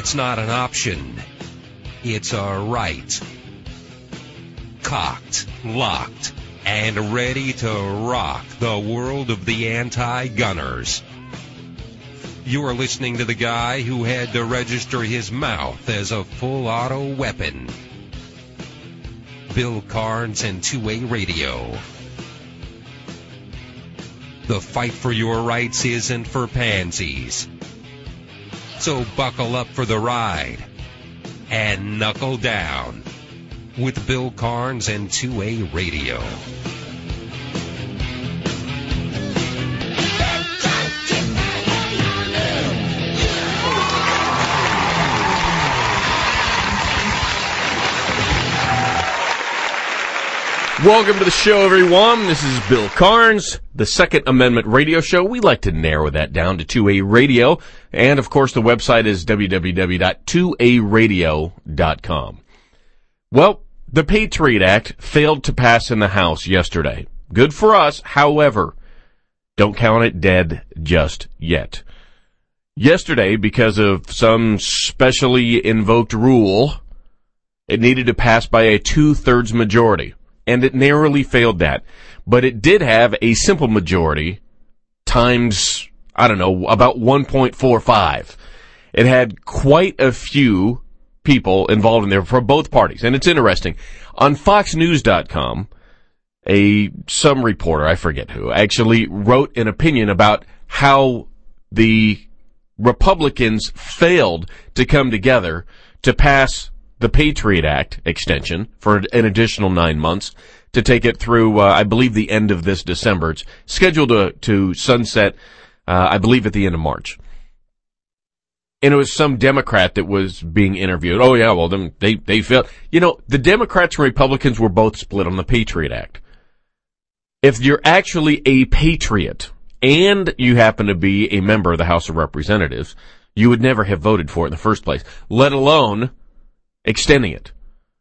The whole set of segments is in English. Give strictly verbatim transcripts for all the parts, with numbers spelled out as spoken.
It's not an option. It's a right. Cocked, locked, and ready to rock the world of the anti-gunners. You are listening to the guy who had to register his mouth as a full auto weapon. Bill Carnes and two A Radio. The fight for your rights isn't for pansies. So buckle up for the ride and knuckle down with Bill Carnes and two A Radio. Welcome to the show, everyone. This is Bill Carnes, the Second Amendment radio show. We like to narrow that down to two A Radio. And, of course, the website is w w w dot two a radio dot com. Well, the Patriot Act failed to pass in the House yesterday. Good for us. However, don't count it dead just yet. Yesterday, because of some specially invoked rule, it needed to pass by a two-thirds majority. And it narrowly failed that. But it did have a simple majority times, I don't know, about one point four five. It had quite a few people involved in there for both parties. And it's interesting. On fox news dot com, a some reporter, I forget who, actually wrote an opinion about how the Republicans failed to come together to pass the Patriot Act extension for an additional nine months to take it through, uh, I believe, the end of this December. It's scheduled to, to sunset, uh, I believe, at the end of March. And it was some Democrat that was being interviewed. Oh, yeah, well, them, they, they failed. You know, the Democrats and Republicans were both split on the Patriot Act. If you're actually a patriot and you happen to be a member of the House of Representatives, you would never have voted for it in the first place, let alone extending it.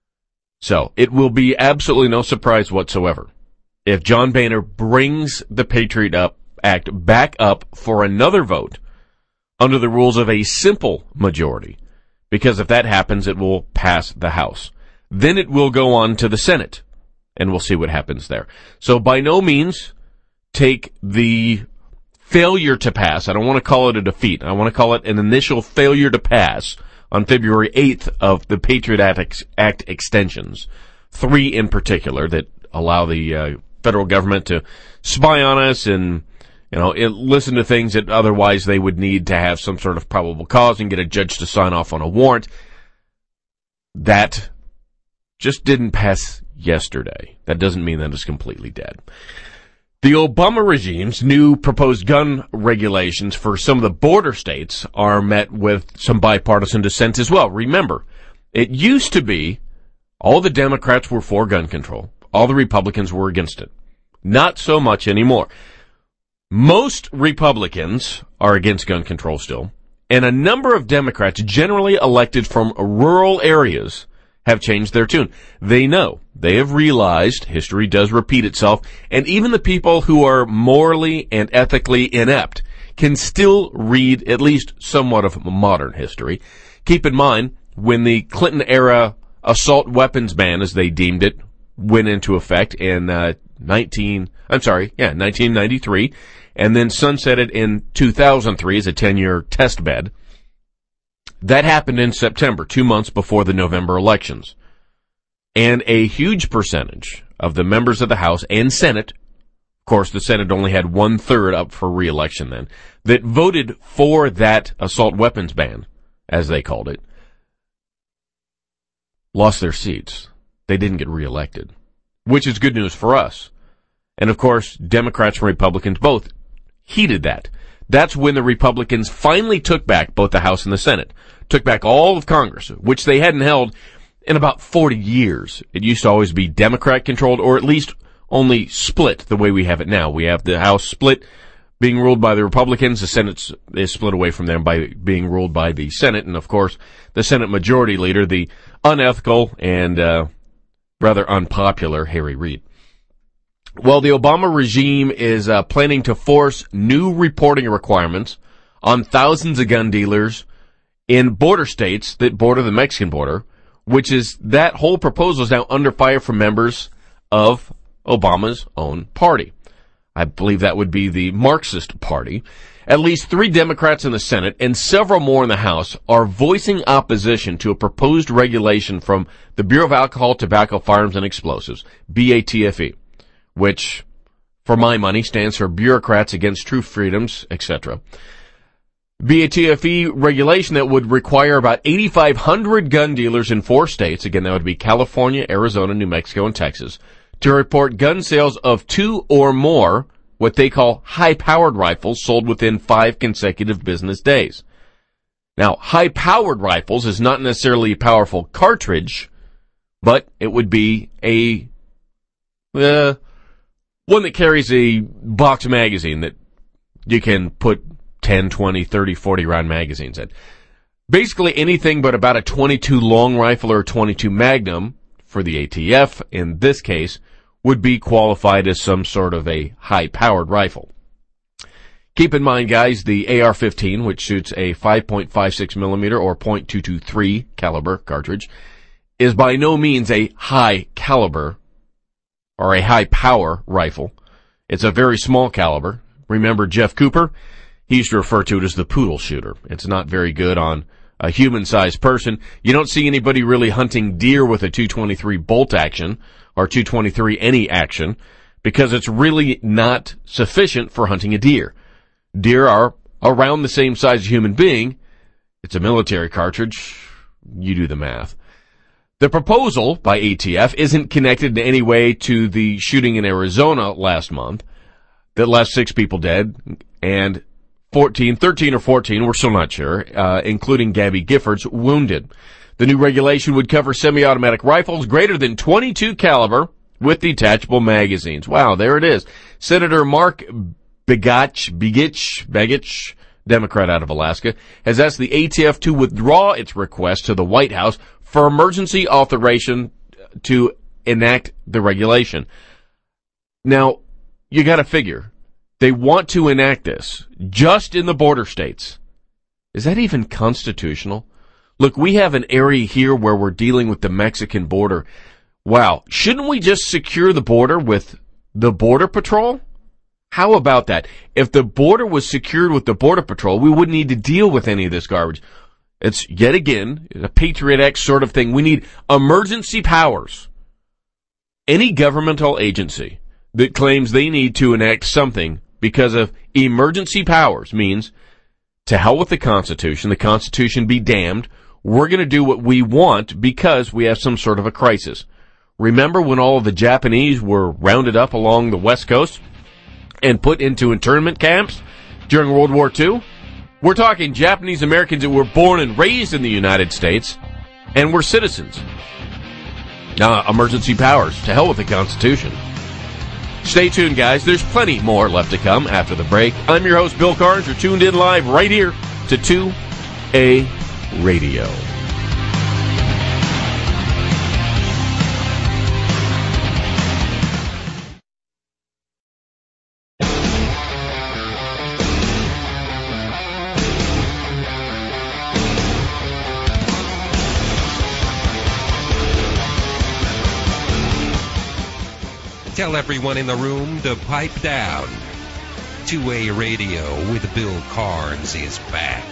So, it will be absolutely no surprise whatsoever if John Boehner brings the Patriot up, Act back up for another vote under the rules of a simple majority, because if that happens, it will pass the House. Then it will go on to the Senate, and we'll see what happens there. So, by no means take the failure to pass, I don't want to call it a defeat, I want to call it an initial failure to pass on February eighth of the Patriot Act, Act extensions, three in particular that allow the uh, federal government to spy on us and, you know, it, listen to things that otherwise they would need to have some sort of probable cause and get a judge to sign off on a warrant. That just didn't pass yesterday. That doesn't mean that it's completely dead. The Obama regime's new proposed gun regulations for some of the border states are met with some bipartisan dissent as well. Remember, it used to be all the Democrats were for gun control. All the Republicans were against it. Not so much anymore. Most Republicans are against gun control still, and a number of Democrats, generally elected from rural areas, have changed their tune. They know. They have realized history does repeat itself, and even the people who are morally and ethically inept can still read at least somewhat of modern history. Keep in mind, when the Clinton-era assault weapons ban, as they deemed it, went into effect in uh, nineteen, I'm sorry, yeah, nineteen ninety-three, and then sunsetted in two thousand three as a ten-year test bed. That happened in September, two months before the November elections. And a huge percentage of the members of the House and Senate, of course the Senate only had one-third up for re-election then, that voted for that assault weapons ban, as they called it, lost their seats. They didn't get re-elected, which is good news for us. And of course, Democrats and Republicans both heeded that. That's when the Republicans finally took back both the House and the Senate, took back all of Congress, which they hadn't held in about forty years. It used to always be Democrat-controlled, or at least only split the way we have it now. We have the House split, being ruled by the Republicans. The Senate is split away from them by being ruled by the Senate. And, of course, the Senate Majority Leader, the unethical and uh, rather unpopular Harry Reid. Well, the Obama regime is uh, planning to force new reporting requirements on thousands of gun dealers in border states that border the Mexican border, which is that whole proposal is now under fire from members of Obama's own party. I believe that would be the Marxist Party. At least three Democrats in the Senate and several more in the House are voicing opposition to a proposed regulation from the Bureau of Alcohol, Tobacco, Firearms, and Explosives, B A T F E, which, for my money, stands for Bureaucrats Against True Freedoms, et cetera. B A T F E regulation that would require about eighty-five hundred gun dealers in four states, again that would be California, Arizona, New Mexico, and Texas, to report gun sales of two or more what they call high-powered rifles sold within five consecutive business days. Now, high-powered rifles is not necessarily a powerful cartridge, but it would be a uh, one that carries a box magazine that you can put ten, twenty, thirty, forty round magazines in. Basically anything but about a twenty-two long rifle or a twenty-two Magnum for the A T F, in this case, would be qualified as some sort of a high-powered rifle. Keep in mind, guys, the A R fifteen, which shoots a five point five six millimeter or point two two three caliber cartridge, is by no means a high caliber or a high-power rifle. It's a very small caliber. Remember Jeff Cooper? He used to refer to it as the poodle shooter. It's not very good on a human-sized person. You don't see anybody really hunting deer with a two twenty-three bolt action or two twenty-three any action because it's really not sufficient for hunting a deer. Deer are around the same size as a human being. It's a military cartridge. You do the math. The proposal by A T F isn't connected in any way to the shooting in Arizona last month that left six people dead and fourteen, thirteen or fourteen, we're still not sure, uh, including Gabby Giffords, wounded. The new regulation would cover semi-automatic rifles greater than twenty-two caliber with detachable magazines. Wow, there it is. Senator Mark Begich, Begich, Begich, Democrat out of Alaska, has asked the A T F to withdraw its request to the White House for emergency authorization to enact the regulation. Now, you gotta figure, they want to enact this just in the border states. Is that even constitutional? Look, we have an area here where we're dealing with the Mexican border. Wow, shouldn't we just secure the border with the Border Patrol? How about that? If the border was secured with the Border Patrol, we wouldn't need to deal with any of this garbage. It's, yet again, a Patriot Act sort of thing. We need emergency powers. Any governmental agency that claims they need to enact something because of emergency powers means, to hell with the Constitution, the Constitution be damned, we're going to do what we want because we have some sort of a crisis. Remember when all of the Japanese were rounded up along the West Coast and put into internment camps during World War Two? We're talking Japanese Americans that were born and raised in the United States and were citizens. Uh, emergency powers. To hell with the Constitution. Stay tuned, guys. There's plenty more left to come after the break. I'm your host, Bill Carnes. You're tuned in live right here to two A Radio. Tell everyone in the room to pipe down. two A Radio with Bill Carnes is back.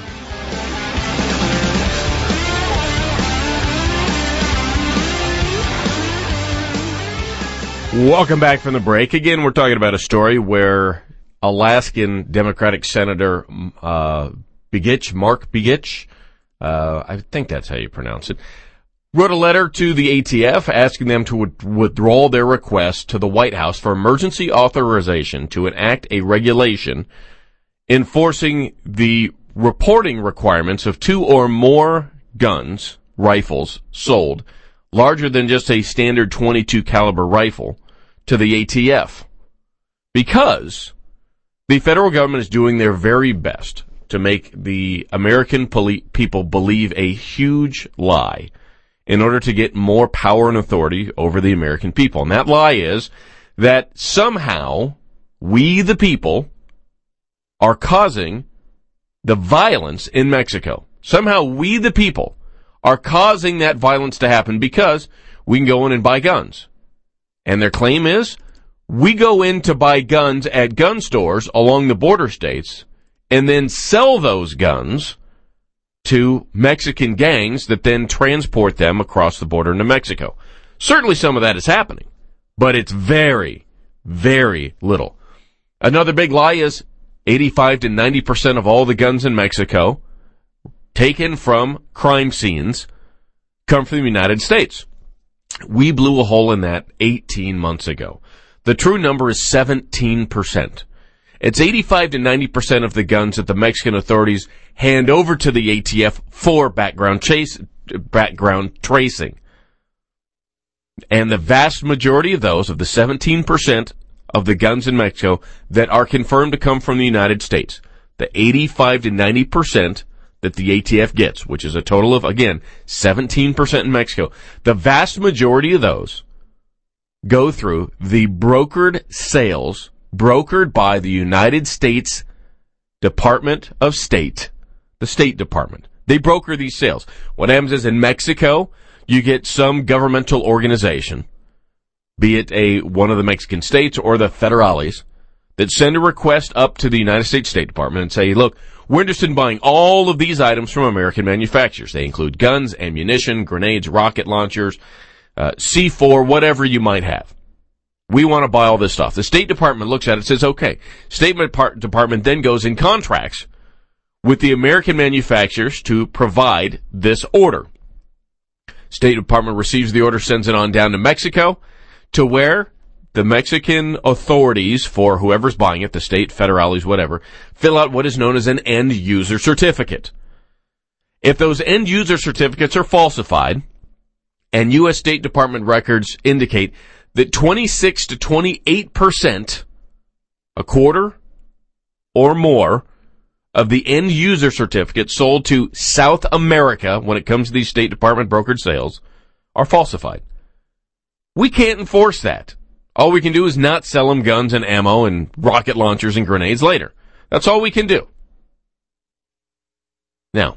Welcome back from the break. Again, we're talking about a story where Alaskan Democratic Senator uh, Begich, Mark Begich, uh, I think that's how you pronounce it, wrote a letter to the A T F asking them to withdraw their request to the White House for emergency authorization to enact a regulation enforcing the reporting requirements of two or more guns, rifles, sold larger than just a standard twenty-two caliber rifle to the A T F. Because the federal government is doing their very best to make the American poli- people believe a huge lie in order to get more power and authority over the American people. And that lie is that somehow we, the people, are causing the violence in Mexico. Somehow we, the people, are causing that violence to happen because we can go in and buy guns. And their claim is, we go in to buy guns at gun stores along the border states and then sell those guns to Mexican gangs that then transport them across the border into Mexico. Certainly some of that is happening, but it's very, very little. Another big lie is eighty-five to ninety percent of all the guns in Mexico taken from crime scenes come from the United States. We blew a hole in that eighteen months ago. The true number is seventeen percent. It's eighty-five to ninety percent of the guns that the Mexican authorities hand over to the A T F for background chase, background tracing. And the vast majority of those, of the seventeen percent of the guns in Mexico that are confirmed to come from the United States, the eighty-five to ninety percent that the A T F gets, which is a total of, again, seventeen percent in Mexico, the vast majority of those go through the brokered sales, brokered by the United States Department of State, the State Department. They broker these sales. What happens is in Mexico, you get some governmental organization, be it a one of the Mexican states or the federales, that send a request up to the United States State Department and say, look, we're interested in buying all of these items from American manufacturers. They include guns, ammunition, grenades, rocket launchers, uh, C four, whatever you might have. We want to buy all this stuff. The State Department looks at it and says, okay. State Department then goes in contracts with the American manufacturers to provide this order. State Department receives the order, sends it on down to Mexico, to where the Mexican authorities, for whoever's buying it, the state, federales, whatever, fill out what is known as an end user certificate. If those end user certificates are falsified, and U S State Department records indicate that twenty-six to twenty-eight percent, a quarter or more, of the end user certificates sold to South America, when it comes to these State Department brokered sales, are falsified. We can't enforce that. All we can do is not sell them guns and ammo and rocket launchers and grenades later. That's all we can do. Now,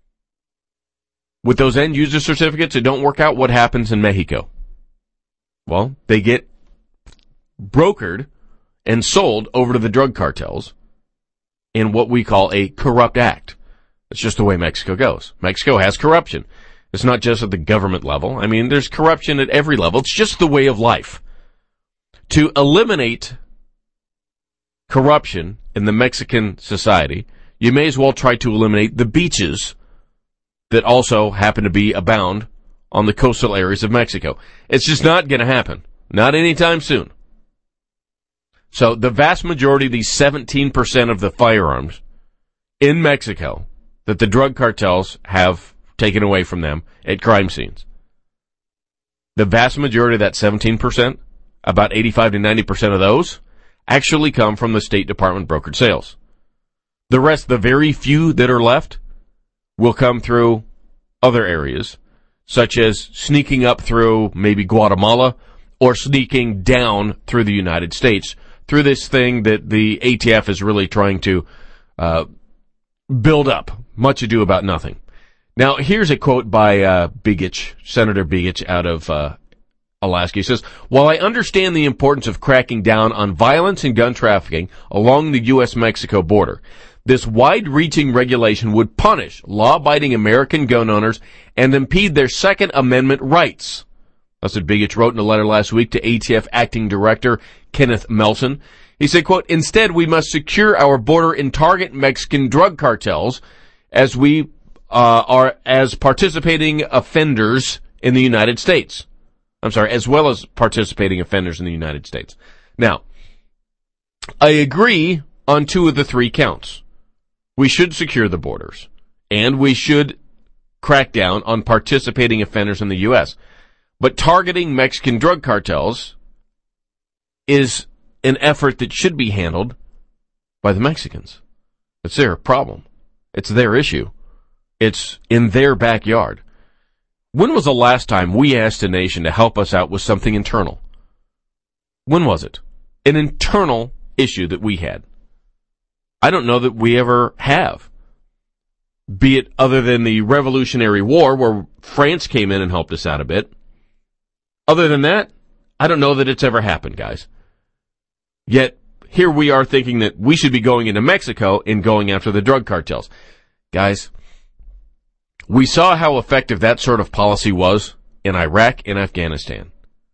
with those end user certificates that don't work out, what happens in Mexico? Well, they get brokered and sold over to the drug cartels in what we call a corrupt act. It's just the way Mexico goes. Mexico has corruption. It's not just at the government level. I mean, there's corruption at every level. It's just the way of life. To eliminate corruption in the Mexican society, you may as well try to eliminate the beaches that also happen to be abound on the coastal areas of Mexico. It's just not going to happen. Not anytime soon. So the vast majority of these seventeen percent of the firearms in Mexico that the drug cartels have taken away from them at crime scenes, the vast majority of that seventeen percent, about eighty-five to ninety percent of those, actually come from the State Department brokered sales. The rest, the very few that are left, will come through other areas, such as sneaking up through maybe Guatemala or sneaking down through the United States, through this thing that the A T F is really trying to uh, build up. Much ado about nothing. Now, here's a quote by uh, Begich, Senator Begich out of uh, Alaska. He says, while I understand the importance of cracking down on violence and gun trafficking along the U S Mexico border, this wide-reaching regulation would punish law-abiding American gun owners and impede their Second Amendment rights. That's what Begich wrote in a letter last week to A T F Acting Director Kenneth Melson. He said, quote, instead, we must secure our border and target Mexican drug cartels as we uh, are as participating offenders in the United States. I'm sorry, as well as participating offenders in the United States. Now, I agree on two of the three counts. We should secure the borders, and we should crack down on participating offenders in the U S But targeting Mexican drug cartels is an effort that should be handled by the Mexicans. It's their problem. It's their issue. It's in their backyard. When was the last time we asked a nation to help us out with something internal? When was it? An internal issue that we had. I don't know that we ever have. be it other than the Revolutionary War, where France came in and helped us out a bit. Other than that, I don't know that it's ever happened, guys. Yet, here we are thinking that we should be going into Mexico and going after the drug cartels. Guys, we saw how effective that sort of policy was in Iraq and Afghanistan.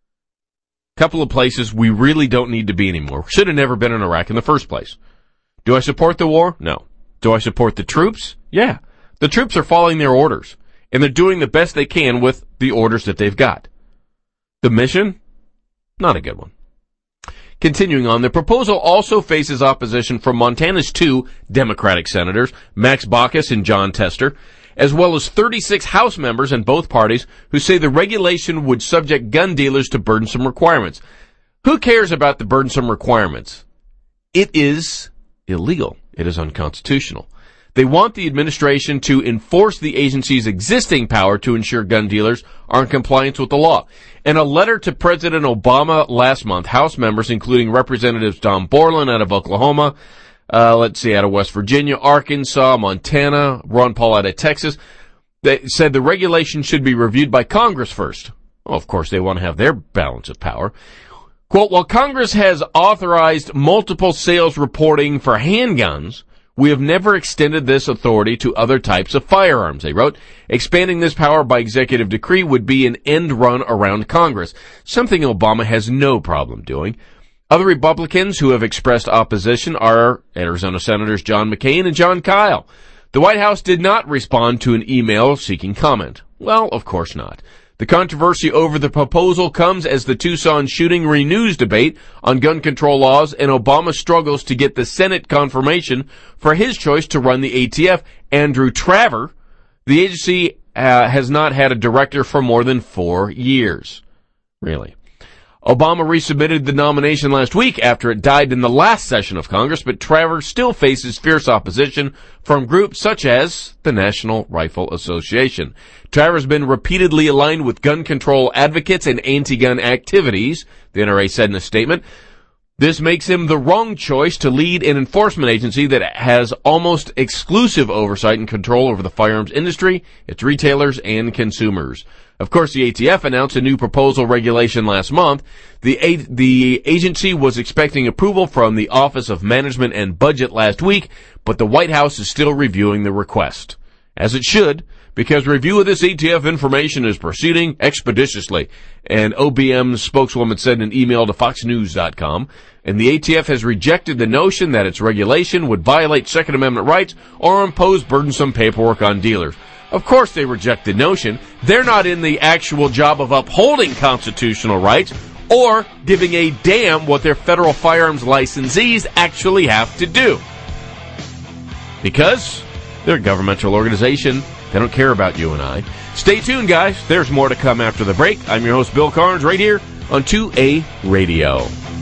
A couple of places we really don't need to be anymore. Should have never been in Iraq in the first place. Do I support the war? No. Do I support the troops? Yeah. The troops are following their orders, and they're doing the best they can with the orders that they've got. The mission? Not a good one. Continuing on, the proposal also faces opposition from Montana's two Democratic senators, Max Baucus and John Tester, as well as thirty-six House members in both parties who say the regulation would subject gun dealers to burdensome requirements. Who cares about the burdensome requirements? It is illegal. It is unconstitutional. They want the administration to enforce the agency's existing power to ensure gun dealers are in compliance with the law. In a letter to President Obama last month, House members, including Representatives Tom Borland out of Oklahoma, uh, let's see, out of West Virginia, Arkansas, Montana, Ron Paul out of Texas, they said the regulation should be reviewed by Congress first. Well, of course, they want to have their balance of power. Quote, while Congress has authorized multiple sales reporting for handguns, we have never extended this authority to other types of firearms, they wrote. Expanding this power by executive decree would be an end run around Congress, something Obama has no problem doing. Other Republicans who have expressed opposition are Arizona Senators John McCain and John Kyle. The White House did not respond to an email seeking comment. Well, of course not. The controversy over the proposal comes as the Tucson shooting renews debate on gun control laws, and Obama struggles to get the Senate confirmation for his choice to run the A T F, Andrew Traver. The agency uh, has not had a director for more than four years. Really. Obama resubmitted the nomination last week after it died in the last session of Congress, but Traver still faces fierce opposition from groups such as the National Rifle Association. Traver's been repeatedly aligned with gun control advocates and anti-gun activities, the N R A said in a statement. This makes him the wrong choice to lead an enforcement agency that has almost exclusive oversight and control over the firearms industry, its retailers, and consumers. Of course, the A T F announced a new proposal regulation last month. The, a- the agency was expecting approval from the Office of Management and Budget last week, but the White House is still reviewing the request. As it should, because review of this A T F information is proceeding expeditiously, an O B M spokeswoman said in an email to fox news dot com, and the A T F has rejected the notion that its regulation would violate Second Amendment rights or impose burdensome paperwork on dealers. Of course they reject the notion. They're not in the actual job of upholding constitutional rights or giving a damn what their federal firearms licensees actually have to do. Because they're a governmental organization. They don't care about you and I. Stay tuned, guys. There's more to come after the break. I'm your host, Bill Carnes, right here on two A Radio.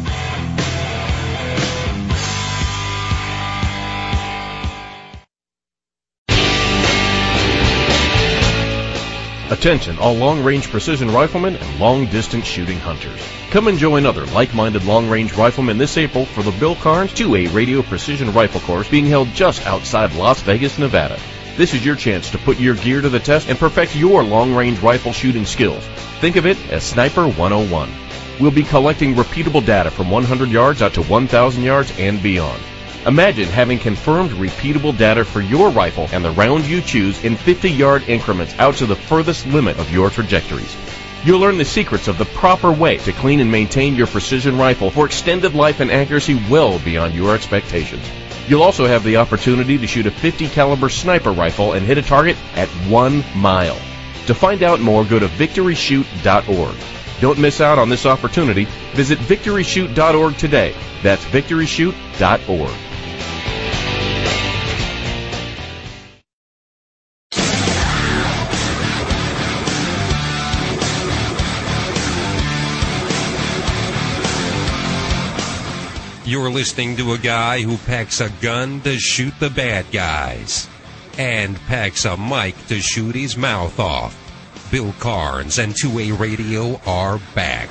Attention, all long-range precision riflemen and long-distance shooting hunters. Come and join other like-minded long-range riflemen this April for the Bill Carnes two A Radio Precision Rifle Course being held just outside Las Vegas, Nevada. This is your chance to put your gear to the test and perfect your long-range rifle shooting skills. Think of it as Sniper one oh one. We'll be collecting repeatable data from one hundred yards out to one thousand yards and beyond. Imagine having confirmed repeatable data for your rifle and the round you choose in fifty-yard increments out to the furthest limit of your trajectories. You'll learn the secrets of the proper way to clean and maintain your precision rifle for extended life and accuracy well beyond your expectations. You'll also have the opportunity to shoot a fifty caliber sniper rifle and hit a target at one mile. To find out more, go to victory shoot dot org. Don't miss out on this opportunity. Visit victory shoot dot org today. That's victory shoot dot org. You're listening to a guy who packs a gun to shoot the bad guys and packs a mic to shoot his mouth off. Bill Carnes and two A Radio are back.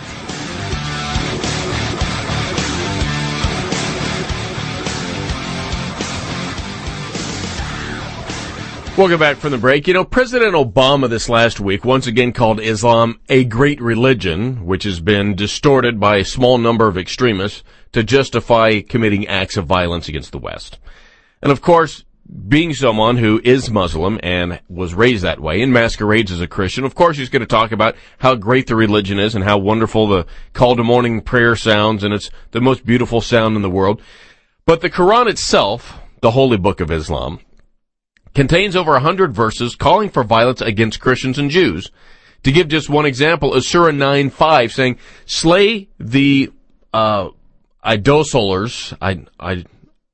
Welcome back from the break. You know, President Obama this last week once again called Islam a great religion, which has been distorted by a small number of extremists to justify committing acts of violence against the West. And of course, being someone who is Muslim and was raised that way and masquerades as a Christian, of course he's going to talk about how great the religion is and how wonderful the call to morning prayer sounds, and it's the most beautiful sound in the world. But the Quran itself, the holy book of Islam, contains over one hundred verses calling for violence against Christians and Jews. To give just one example, is Surah nine five saying, slay the uh idolaters, I, I,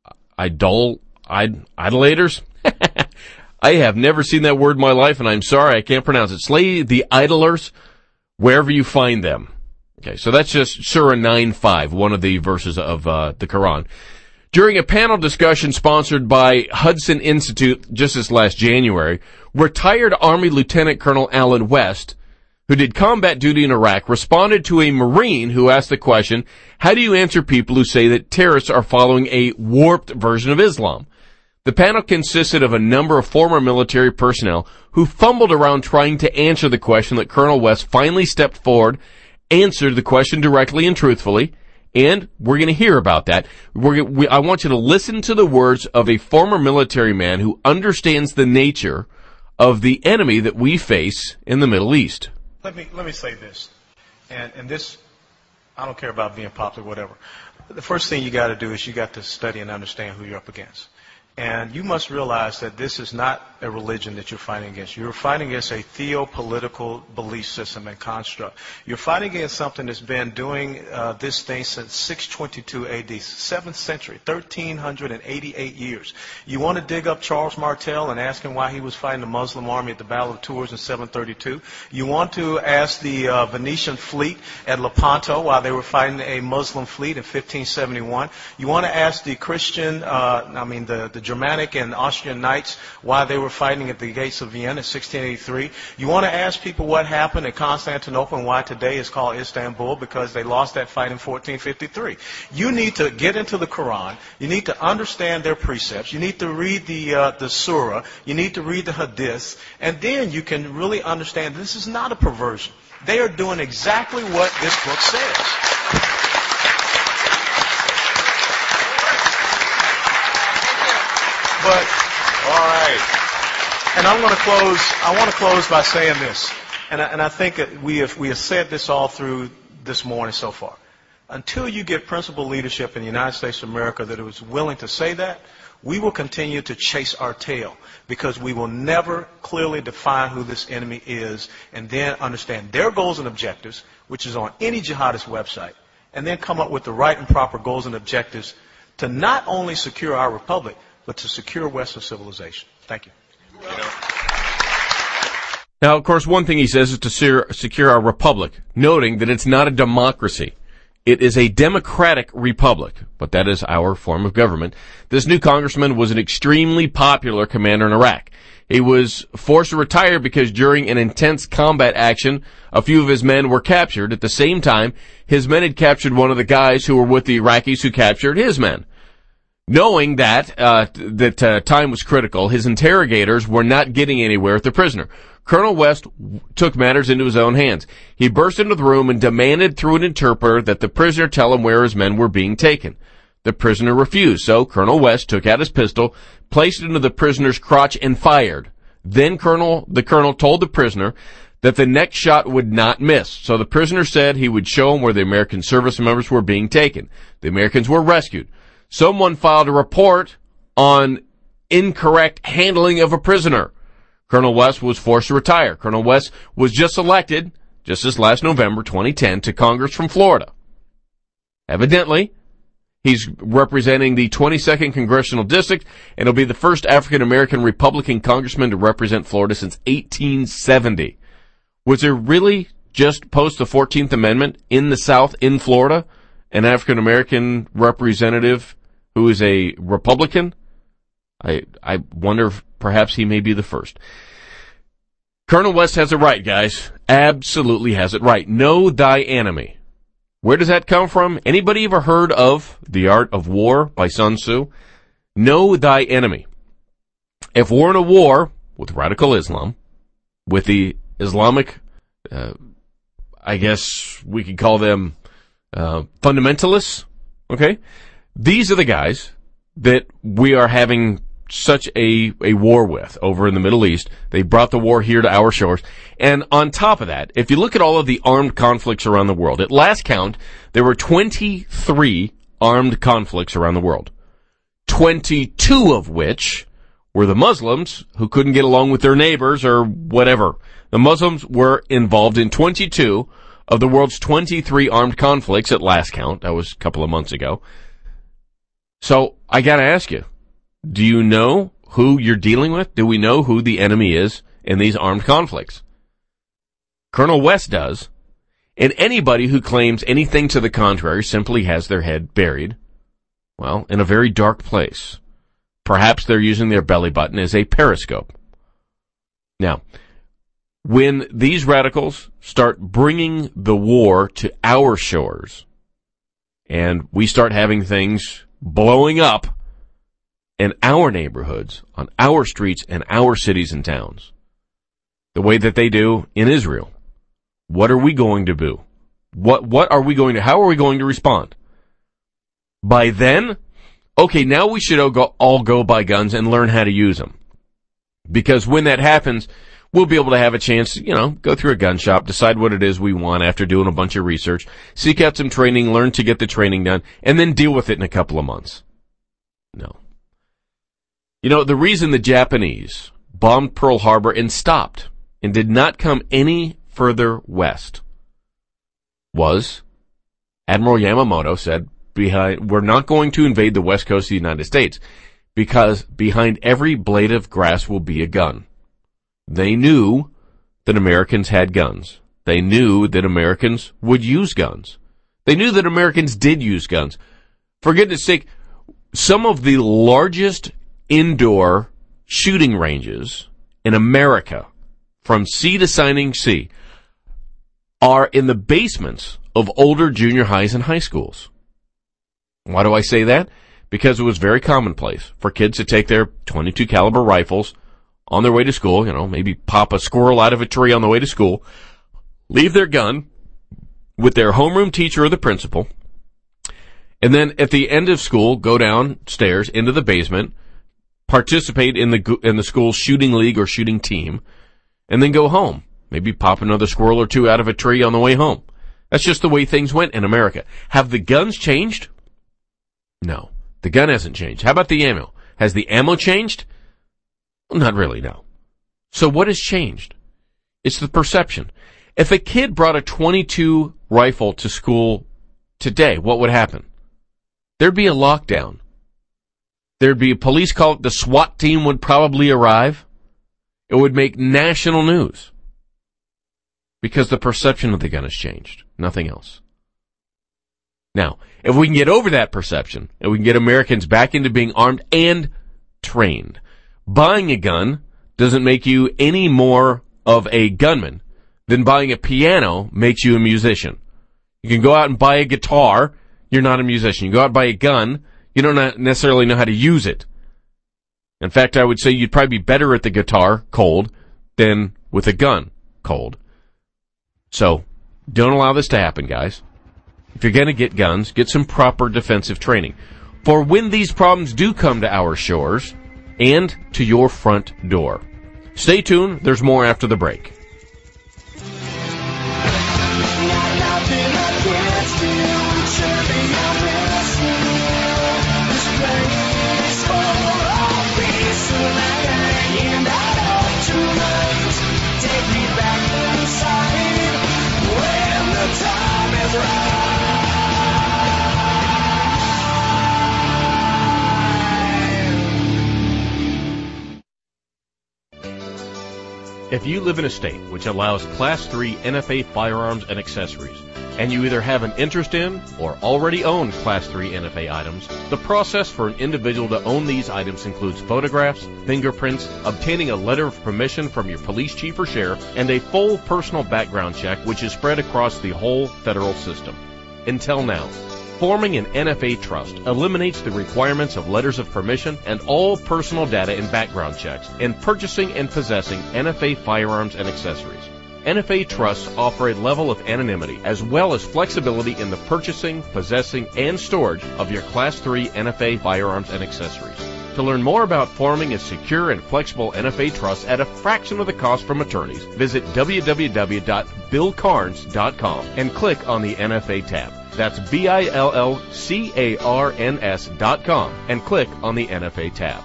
idol, id, idolaters? I have never seen that word in my life, and I'm sorry, I can't pronounce it. Slay the idolers wherever you find them. Okay, so that's just Surah nine five, one of the verses of uh the Quran. During a panel discussion sponsored by Hudson Institute just this last January, retired Army Lieutenant Colonel Alan West, who did combat duty in Iraq, responded to a Marine who asked the question, how do you answer people who say that terrorists are following a warped version of Islam? The panel consisted of a number of former military personnel who fumbled around trying to answer the question that Colonel West finally stepped forward, answered the question directly and truthfully, and we're going to hear about that. We're, we, I want you to listen to the words of a former military man who understands the nature of the enemy that we face in the Middle East. Let me let me say this, and and this, I don't care about being popular, whatever. The first thing you got to do is you got to study and understand who you're up against. And you must realize that this is not a religion that you're fighting against. You're fighting against a theopolitical belief system and construct. You're fighting against something that's been doing uh, this thing since six twenty-two A D, seventh century, one thousand three hundred eighty-eight years. You want to dig up Charles Martel and ask him why he was fighting the Muslim army at the Battle of Tours in seven thirty-two. You want to ask the uh, Venetian fleet at Lepanto why they were fighting a Muslim fleet in fifteen seventy-one. You want to ask the Christian, uh, I mean the, the Germanic and Austrian knights why they were fighting at the gates of Vienna in sixteen eighty-three. You want to ask people what happened at Constantinople and why today is called Istanbul, because they lost that fight in fourteen fifty-three. You need to get into the Quran. You need to understand their precepts. You need to read the uh, the Surah. You need to read the Hadiths, and then you can really understand this is not a perversion. They are doing exactly what this book says. But, all right. And I'm going to close, I want to close by saying this. And I, and I think that we have, we have said this all through this morning so far. Until you get principled leadership in the United States of America that is willing to say that, we will continue to chase our tail, because we will never clearly define who this enemy is and then understand their goals and objectives, which is on any jihadist website, and then come up with the right and proper goals and objectives to not only secure our republic, but to secure Western civilization. Thank you. Now, of course, one thing he says is to secure our republic, noting that it's not a democracy. It is a democratic republic, but that is our form of government. This new congressman was an extremely popular commander in Iraq. He was forced to retire because during an intense combat action, a few of his men were captured. At the same time, his men had captured one of the guys who were with the Iraqis who captured his men. Knowing that uh, that uh, time was critical, his interrogators were not getting anywhere with the prisoner. Colonel West took matters into his own hands. He burst into the room and demanded through an interpreter that the prisoner tell him where his men were being taken. The prisoner refused, so Colonel West took out his pistol, placed it into the prisoner's crotch, and fired. Then Colonel the colonel told the prisoner that the next shot would not miss. So the prisoner said he would show him where the American service members were being taken. The Americans were rescued. Someone filed a report on incorrect handling of a prisoner. Colonel West was forced to retire. Colonel West was just elected, just this last November, twenty ten, to Congress from Florida. Evidently, he's representing the twenty-second Congressional District, and he'll be the first African-American Republican congressman to represent Florida since eighteen seventy. Was there really, just post the fourteenth Amendment in the South, in Florida, an African-American representative who is a Republican? I I wonder if perhaps he may be the first. Colonel West has it right, guys. Absolutely has it right. Know thy enemy. Where does that come from? Anybody ever heard of The Art of War by Sun Tzu? Know thy enemy. If we're in a war, with radical Islam, with the Islamic, uh, I guess we could call them uh, fundamentalists, okay? These are the guys that we are having such a, a war with over in the Middle East. They brought the war here to our shores. And on top of that, if you look at all of the armed conflicts around the world, at last count, there were twenty-three armed conflicts around the world, twenty-two of which were the Muslims who couldn't get along with their neighbors or whatever. The Muslims were involved in twenty-two of the world's twenty-three armed conflicts at last count. That was a couple of months ago. So I got to ask you, do you know who you're dealing with? Do we know who the enemy is in these armed conflicts? Colonel West does. And anybody who claims anything to the contrary simply has their head buried, well, in a very dark place. Perhaps they're using their belly button as a periscope. Now, when these radicals start bringing the war to our shores, and we start having things blowing up in our neighborhoods, on our streets, and our cities and towns, the way that they do in Israel, what are we going to do? What, what are we going to, how are we going to respond? By then, okay, now we should all go, all go buy guns and learn how to use them. Because when that happens, we'll be able to have a chance to, you know, go through a gun shop, decide what it is we want after doing a bunch of research, seek out some training, learn to get the training done, and then deal with it in a couple of months. No. You know, the reason the Japanese bombed Pearl Harbor and stopped and did not come any further west was Admiral Yamamoto said, behind, we're not going to invade the west coast of the United States because behind every blade of grass will be a gun. They knew that Americans had guns. They knew that Americans would use guns. They knew that Americans did use guns. For goodness sake, some of the largest indoor shooting ranges in America, from sea to shining sea, are in the basements of older junior highs and high schools. Why do I say that? Because it was very commonplace for kids to take their twenty-two caliber rifles on their way to school, you know, maybe pop a squirrel out of a tree on the way to school, leave their gun with their homeroom teacher or the principal, and then at the end of school, go downstairs into the basement, participate in the in the school's shooting league or shooting team, and then go home. Maybe pop another squirrel or two out of a tree on the way home. That's just the way things went in America. Have the guns changed? No. The gun hasn't changed. How about the ammo? Has the ammo changed? Well, not really, no. So what has changed? It's the perception. If a kid brought a twenty-two rifle to school today, what would happen? There'd be a lockdown. There'd be a police call. The SWAT team would probably arrive. It would make national news. Because the perception of the gun has changed. Nothing else. Now, if we can get over that perception, and we can get Americans back into being armed and trained, buying a gun doesn't make you any more of a gunman than buying a piano makes you a musician. You can go out and buy a guitar, you're not a musician. You go out and buy a gun, you don't necessarily know how to use it. In fact, I would say you'd probably be better at the guitar cold than with a gun cold. So, don't allow this to happen, guys. If you're going to get guns, get some proper defensive training. For when these problems do come to our shores and to your front door. Stay tuned. There's more after the break. If you live in a state which allows Class three N F A firearms and accessories, and you either have an interest in or already own Class three N F A items, the process for an individual to own these items includes photographs, fingerprints, obtaining a letter of permission from your police chief or sheriff, and a full personal background check which is spread across the whole federal system. Until now. Forming an N F A trust eliminates the requirements of letters of permission and all personal data and background checks in purchasing and possessing N F A firearms and accessories. N F A trusts offer a level of anonymity as well as flexibility in the purchasing, possessing, and storage of your Class three N F A firearms and accessories. To learn more about forming a secure and flexible N F A trust at a fraction of the cost from attorneys, visit w w w dot bill carnes dot com and click on the N F A tab. That's B I L L C A R N S dot com and click on the N F A tab.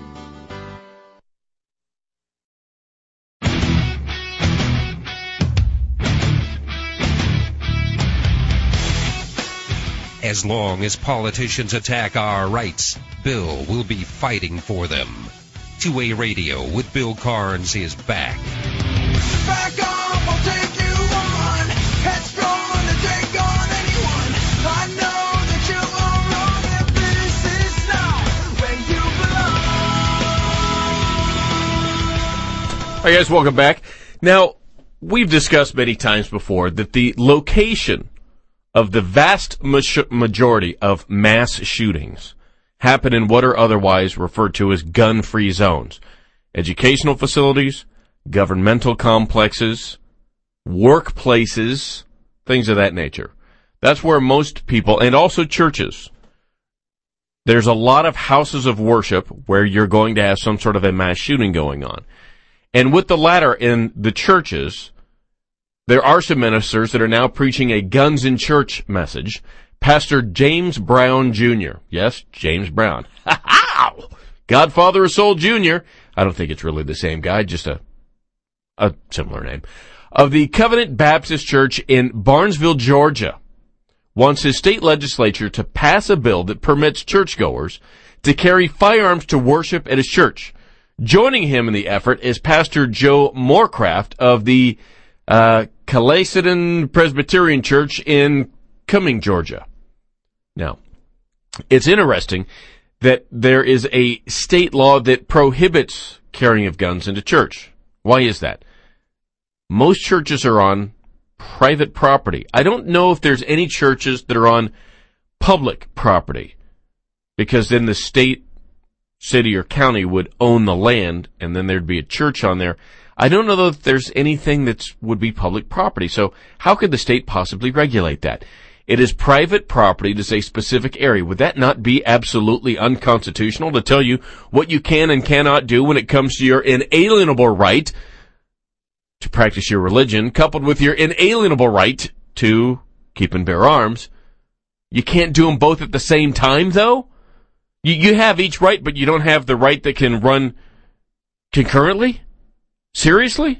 As long as politicians attack our rights, Bill will be fighting for them. two A Radio with Bill Carnes is back. Back off, I'll take you on. Headstrong to take on anyone. I know that you are wrong if this is not where you belong. All right, guys, welcome back. Now, we've discussed many times before that the location of the vast majority of mass shootings happen in what are otherwise referred to as gun-free zones. Educational facilities, governmental complexes, workplaces, things of that nature. That's where most people, and also churches, there's a lot of houses of worship where you're going to have some sort of a mass shooting going on. And with the latter in the churches, there are some ministers that are now preaching a guns in church message. Pastor James Brown Junior Yes, James Brown. Godfather of Soul Junior I don't think it's really the same guy, just a a similar name. Of the Covenant Baptist Church in Barnesville, Georgia, wants his state legislature to pass a bill that permits churchgoers to carry firearms to worship at his church. Joining him in the effort is Pastor Joe Morecraft of the Uh, Chalcedon Presbyterian Church in Cumming, Georgia. Now, it's interesting that there is a state law that prohibits carrying of guns into church. Why is that? Most churches are on private property. I don't know if there's any churches that are on public property, because then the state, city, or county would own the land, and then there'd be a church on there. I don't know if there's anything that would be public property, so how could the state possibly regulate that? It is private property to a specific area. Would that not be absolutely unconstitutional to tell you what you can and cannot do when it comes to your inalienable right to practice your religion, coupled with your inalienable right to keep and bear arms? You can't do them both at the same time, though? You, you have each right, but you don't have the right that can run concurrently? Seriously?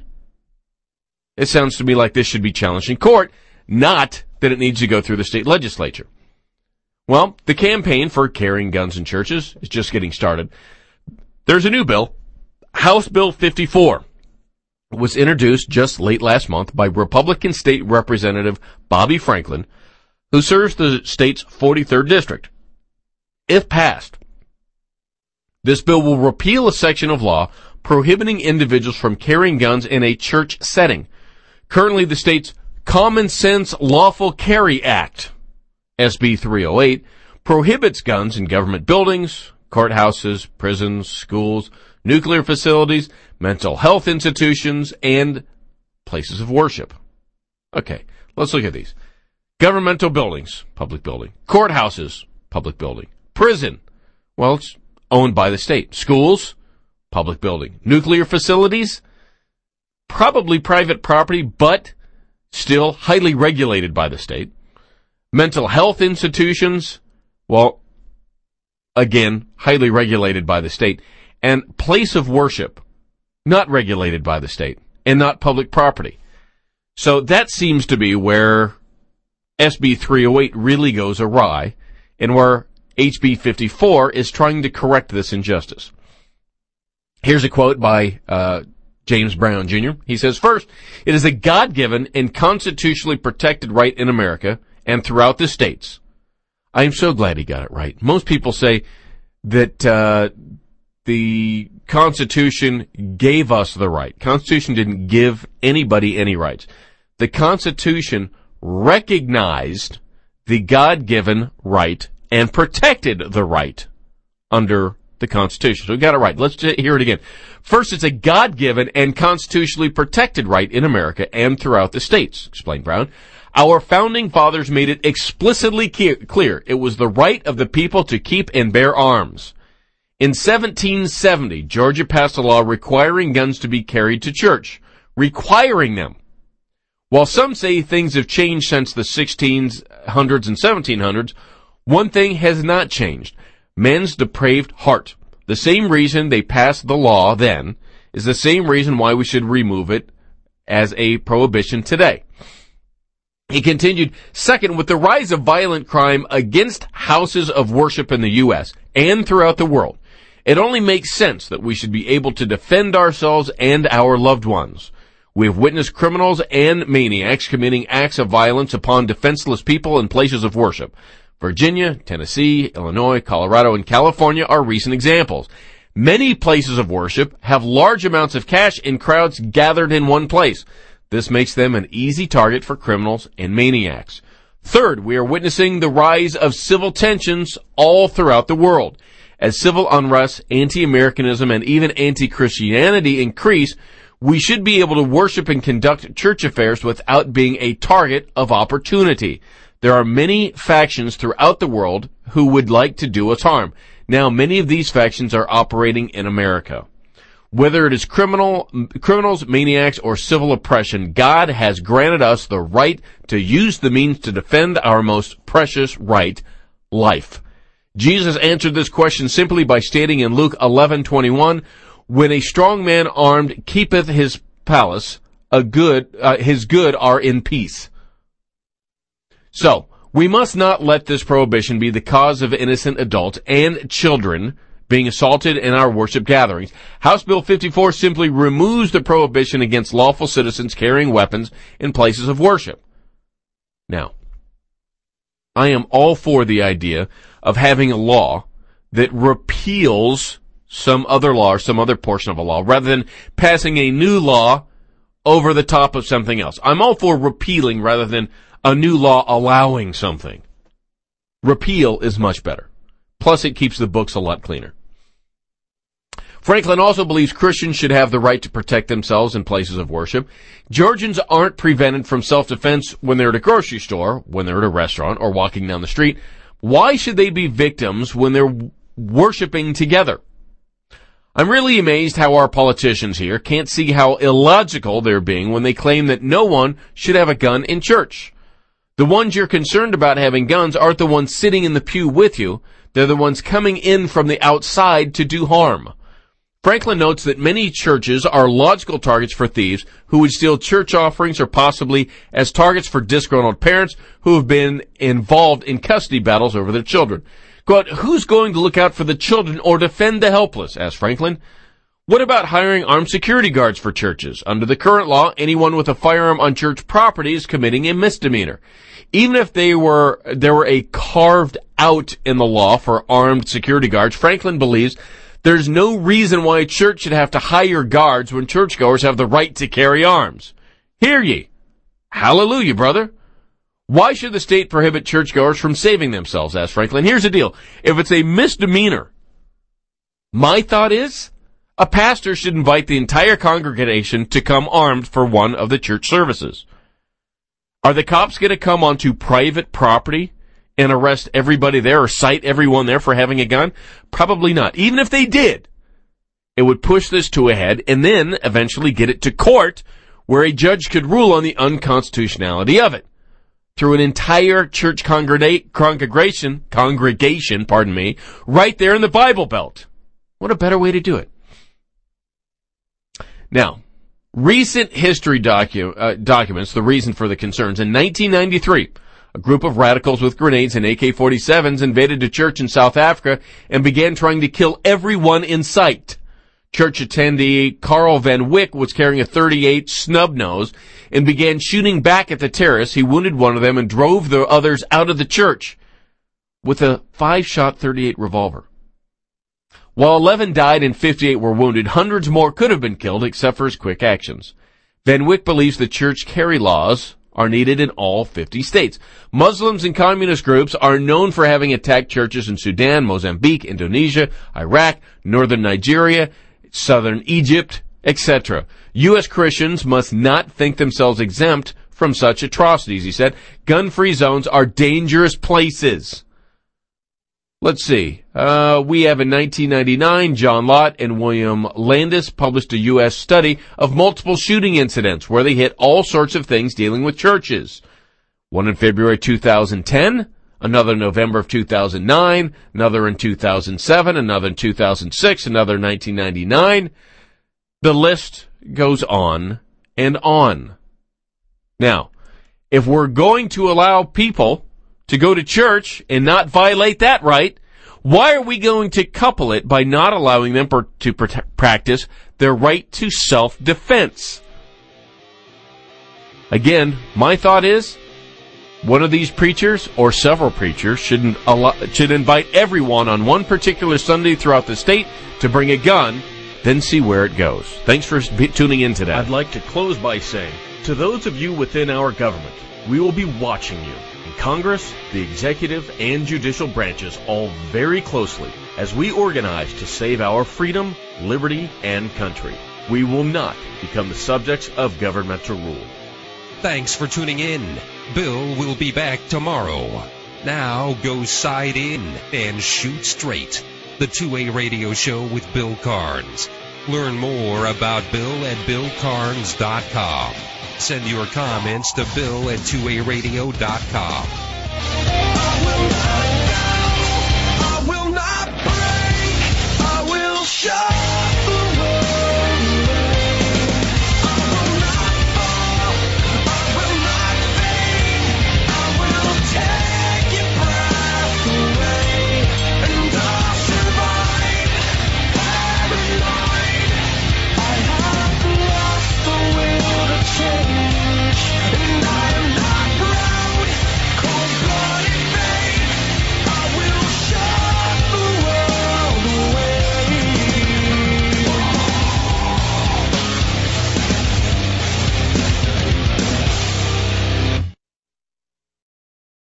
It sounds to me like this should be challenged in court, not that it needs to go through the state legislature. Well, the campaign for carrying guns in churches is just getting started. There's a new bill. House Bill fifty-four was introduced just late last month by Republican State Representative Bobby Franklin, who serves the state's forty-third district. If passed, this bill will repeal a section of law prohibiting individuals from carrying guns in a church setting. Currently, the state's Common Sense Lawful Carry Act, S B three oh eight, prohibits guns in government buildings, courthouses, prisons, schools, nuclear facilities, mental health institutions, and places of worship. Okay, let's look at these. Governmental buildings, public building. Courthouses, public building. Prison, well, it's owned by the state. Schools, public building. Nuclear facilities, probably private property, but still highly regulated by the state. Mental health institutions, well, again, highly regulated by the state. And place of worship, not regulated by the state, and not public property. So that seems to be where S B three oh eight really goes awry, and where H B fifty-four is trying to correct this injustice. Here's a quote by uh, James Brown Junior He says, first, it is a God-given and constitutionally protected right in America and throughout the states. I am so glad he got it right. Most people say that uh, the Constitution gave us the right. Constitution didn't give anybody any rights. The Constitution recognized the God-given right and protected the right under the Constitution. So we got it right. Let's hear it again. First, it's a God-given and constitutionally protected right in America and throughout the states, explained Brown. Our founding fathers made it explicitly clear it was the right of the people to keep and bear arms. In seventeen seventy, Georgia passed a law requiring guns to be carried to church, requiring them. While some say things have changed since the sixteen hundreds and seventeen hundreds, one thing has not changed: men's depraved heart. The same reason they passed the law then is the same reason why we should remove it as a prohibition today. He continued, second, with the rise of violent crime against houses of worship in the U S and throughout the world, it only makes sense that we should be able to defend ourselves and our loved ones. We have witnessed criminals and maniacs committing acts of violence upon defenseless people in places of worship. Virginia, Tennessee, Illinois, Colorado, and California are recent examples. Many places of worship have large amounts of cash in crowds gathered in one place. This makes them an easy target for criminals and maniacs. Third, we are witnessing the rise of civil tensions all throughout the world. As civil unrest, anti-Americanism, and even anti-Christianity increase, we should be able to worship and conduct church affairs without being a target of opportunity. There are many factions throughout the world who would like to do us harm. Now, many of these factions are operating in America. Whether it is criminal, criminals, maniacs, or civil oppression, God has granted us the right to use the means to defend our most precious right, life. Jesus answered this question simply by stating in Luke eleven twenty-one, when a strong man armed keepeth his palace, a good, uh, his good are in peace. So, we must not let this prohibition be the cause of innocent adults and children being assaulted in our worship gatherings. House Bill fifty-four simply removes the prohibition against lawful citizens carrying weapons in places of worship. Now, I am all for the idea of having a law that repeals some other law or some other portion of a law rather than passing a new law over the top of something else. I'm all for repealing rather than a new law allowing something. Repeal is much better. Plus, it keeps the books a lot cleaner. Franklin also believes Christians should have the right to protect themselves in places of worship. Georgians aren't prevented from self-defense when they're at a grocery store, when they're at a restaurant, or walking down the street. Why should they be victims when they're worshiping together? I'm really amazed how our politicians here can't see how illogical they're being when they claim that no one should have a gun in church. The ones you're concerned about having guns aren't the ones sitting in the pew with you. They're the ones coming in from the outside to do harm. Franklin notes that many churches are logical targets for thieves who would steal church offerings, or possibly as targets for disgruntled parents who have been involved in custody battles over their children. Quote, who's going to look out for the children or defend the helpless? Asked Franklin. What about hiring armed security guards for churches? Under the current law, anyone with a firearm on church property is committing a misdemeanor. Even if they were, there were a carved out in the law for armed security guards, Franklin believes there's no reason why a church should have to hire guards when churchgoers have the right to carry arms. Hear ye. Hallelujah, brother. Why should the state prohibit churchgoers from saving themselves? Asked Franklin. Here's the deal. If it's a misdemeanor, my thought is a pastor should invite the entire congregation to come armed for one of the church services. Are the cops going to come onto private property and arrest everybody there or cite everyone there for having a gun? Probably not. Even if they did, it would push this to a head and then eventually get it to court where a judge could rule on the unconstitutionality of it. Through an entire church congrega- congregation, congregation, pardon me, right there in the Bible Belt. What a better way to do it. Now, recent history docu- uh, documents the reason for the concerns. In nineteen ninety-three, a group of radicals with grenades and A K forty-sevens invaded a church in South Africa and began trying to kill everyone in sight. Church attendee Carl Van Wyck was carrying a thirty-eight snub nose and began shooting back at the terrorists. He wounded one of them and drove the others out of the church with a five-shot thirty-eight revolver. While eleven died and fifty-eight were wounded, hundreds more could have been killed except for his quick actions. Van Wyck believes the church carry laws are needed in all fifty states. Muslims and communist groups are known for having attacked churches in Sudan, Mozambique, Indonesia, Iraq, northern Nigeria, southern Egypt, et cetera. U S Christians must not think themselves exempt from such atrocities, he said. Gun-free zones are dangerous places. Let's see. Uh, we have in nineteen ninety-nine, John Lott and William Landis published a U S study of multiple shooting incidents where they hit all sorts of things dealing with churches. One in February two thousand ten, another in November of two thousand nine, another in two thousand seven, another in two thousand six, another in nineteen ninety-nine. The list goes on and on. Now, if we're going to allow people to go to church and not violate that right, why are we going to couple it by not allowing them per, to pr- practice their right to self-defense? Again, my thought is, one of these preachers or several preachers shouldn't allow, should invite everyone on one particular Sunday throughout the state to bring a gun, then see where it goes. Thanks for tuning in today. I'd like to close by saying, to those of you within our government, we will be watching you. Congress, the executive, and judicial branches all very closely as we organize to save our freedom, liberty, and country. We will not become the subjects of governmental rule. Thanks for tuning in. Bill will be back tomorrow. Now go side in and shoot straight. The two A Radio Show with Bill Carnes. Learn more about Bill at bill carnes dot com. Send your comments to bill at two a radio dot com.